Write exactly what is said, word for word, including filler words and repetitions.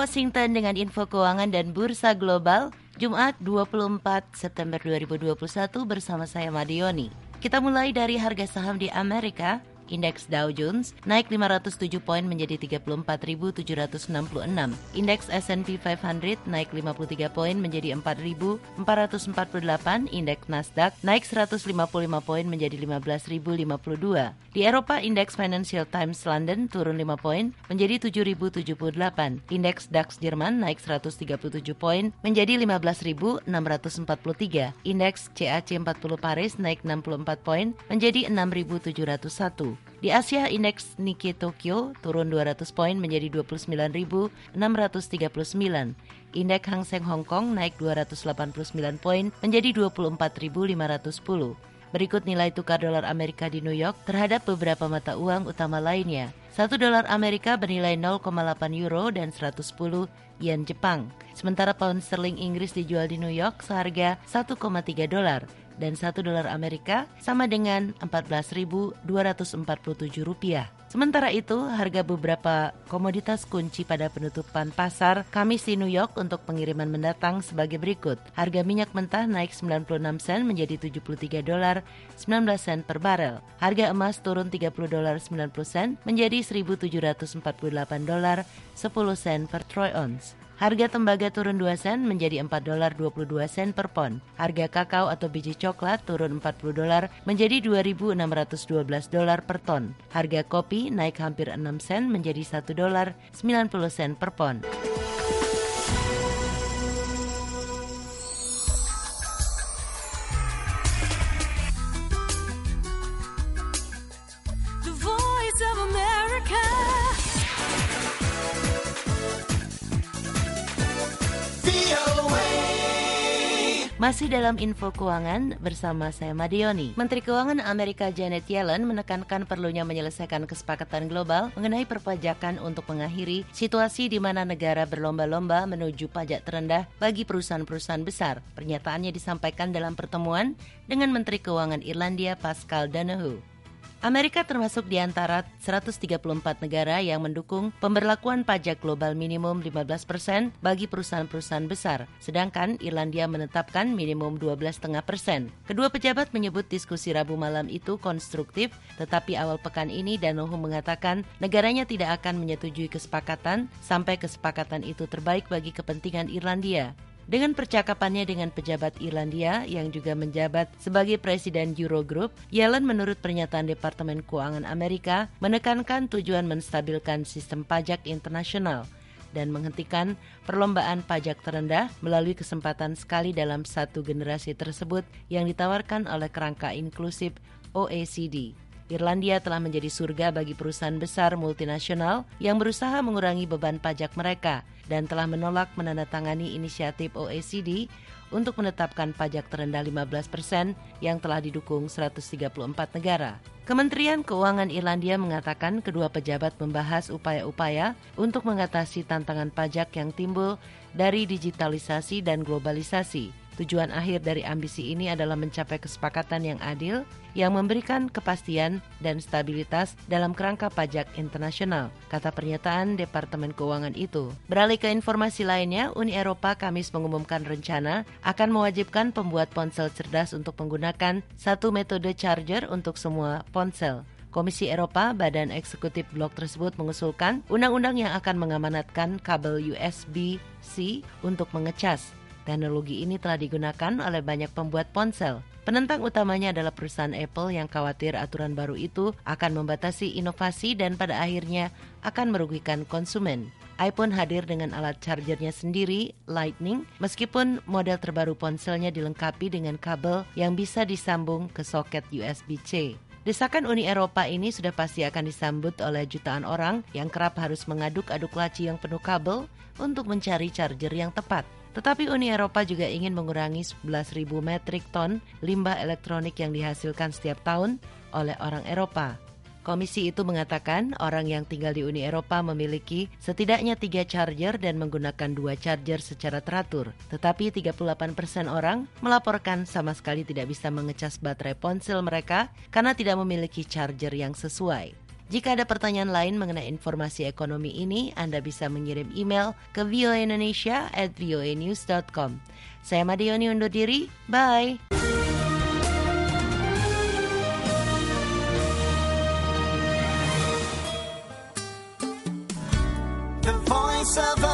Washington dengan info keuangan dan bursa global Jumat dua puluh empat September dua ribu dua puluh satu bersama saya Madioni. Kita mulai dari harga saham di Amerika. Indeks Dow Jones naik lima ratus tujuh poin menjadi tiga puluh empat ribu tujuh ratus enam puluh enam. Indeks S and P lima ratus naik lima puluh tiga poin menjadi empat ribu empat ratus empat puluh delapan. Indeks Nasdaq naik seratus lima puluh lima poin menjadi lima belas ribu lima puluh dua. Di Eropa, indeks Financial Times London turun lima poin menjadi tujuh ribu tujuh puluh delapan. Indeks DAX Jerman naik seratus tiga puluh tujuh poin menjadi lima belas ribu enam ratus empat puluh tiga. Indeks C A C empat puluh Paris naik enam puluh empat poin menjadi enam ribu tujuh ratus satu. Di Asia, indeks Nikkei Tokyo turun dua ratus poin menjadi dua puluh sembilan ribu enam ratus tiga puluh sembilan. Indeks Hang Seng Hong Kong naik dua ratus delapan puluh sembilan poin menjadi dua puluh empat ribu lima ratus sepuluh. Berikut nilai tukar dolar Amerika di New York terhadap beberapa mata uang utama lainnya. Satu dolar Amerika bernilai nol koma delapan euro dan seratus sepuluh yen Jepang. Sementara pound sterling Inggris dijual di New York seharga satu koma tiga dolar. Dan satu dolar Amerika sama dengan empat belas ribu dua ratus empat puluh tujuh rupiah. Sementara itu, harga beberapa komoditas kunci pada penutupan pasar Kamis di New York untuk pengiriman mendatang sebagai berikut. Harga minyak mentah naik sembilan puluh enam sen menjadi tujuh puluh tiga dolar sembilan belas sen per barel. Harga emas turun tiga puluh dolar sembilan puluh sen menjadi seribu tujuh ratus empat puluh delapan dolar sepuluh sen per troy ounce. Harga tembaga turun dua sen menjadi empat dolar dua puluh dua sen per pon. Harga kakao atau biji coklat turun empat puluh dolar menjadi dua ribu enam ratus dua belas dolar per ton. Harga kopi naik hampir enam sen menjadi satu dolar sembilan puluh sen per pon. The Voice of America. Masih dalam info keuangan bersama saya Madioni. Menteri Keuangan Amerika Janet Yellen menekankan perlunya menyelesaikan kesepakatan global mengenai perpajakan untuk mengakhiri situasi di mana negara berlomba-lomba menuju pajak terendah bagi perusahaan-perusahaan besar. Pernyataannya disampaikan dalam pertemuan dengan Menteri Keuangan Irlandia Pascal Donohoe. Amerika termasuk di antara seratus tiga puluh empat negara yang mendukung pemberlakuan pajak global minimum lima belas persen bagi perusahaan-perusahaan besar, sedangkan Irlandia menetapkan minimum dua belas koma lima persen. Kedua pejabat menyebut diskusi Rabu malam itu konstruktif, tetapi awal pekan ini Donohoe mengatakan negaranya tidak akan menyetujui kesepakatan sampai kesepakatan itu terbaik bagi kepentingan Irlandia. Dengan percakapannya dengan pejabat Irlandia yang juga menjabat sebagai Presiden Eurogroup, Yellen menurut pernyataan Departemen Keuangan Amerika menekankan tujuan menstabilkan sistem pajak internasional dan menghentikan perlombaan pajak terendah melalui kesempatan sekali dalam satu generasi tersebut yang ditawarkan oleh kerangka inklusif O E C D. Irlandia telah menjadi surga bagi perusahaan besar multinasional yang berusaha mengurangi beban pajak mereka dan telah menolak menandatangani inisiatif O E C D untuk menetapkan pajak terendah lima belas persen yang telah didukung seratus tiga puluh empat negara. Kementerian Keuangan Irlandia mengatakan kedua pejabat membahas upaya-upaya untuk mengatasi tantangan pajak yang timbul dari digitalisasi dan globalisasi. Tujuan akhir dari ambisi ini adalah mencapai kesepakatan yang adil yang memberikan kepastian dan stabilitas dalam kerangka pajak internasional, kata pernyataan Departemen Keuangan itu. Beralih ke informasi lainnya, Uni Eropa Kamis mengumumkan rencana akan mewajibkan pembuat ponsel cerdas untuk menggunakan satu metode charger untuk semua ponsel. Komisi Eropa, badan eksekutif blok tersebut mengusulkan undang-undang yang akan mengamanatkan kabel U S B C untuk mengecas. Teknologi ini telah digunakan oleh banyak pembuat ponsel. Penentang utamanya adalah perusahaan Apple yang khawatir aturan baru itu akan membatasi inovasi dan pada akhirnya akan merugikan konsumen. iPhone hadir dengan alat chargernya sendiri, Lightning, meskipun model terbaru ponselnya dilengkapi dengan kabel yang bisa disambung ke soket U S B C. Desakan Uni Eropa ini sudah pasti akan disambut oleh jutaan orang yang kerap harus mengaduk-aduk laci yang penuh kabel untuk mencari charger yang tepat. Tetapi Uni Eropa juga ingin mengurangi sebelas ribu metrik ton limbah elektronik yang dihasilkan setiap tahun oleh orang Eropa. Komisi itu mengatakan orang yang tinggal di Uni Eropa memiliki setidaknya tiga charger dan menggunakan dua charger secara teratur. Tetapi tiga puluh delapan persen orang melaporkan sama sekali tidak bisa mengecas baterai ponsel mereka karena tidak memiliki charger yang sesuai. Jika ada pertanyaan lain mengenai informasi ekonomi ini, Anda bisa mengirim email ke v o a indonesia at v o a news dot com. Saya Madioni undur diri, bye! The Voice of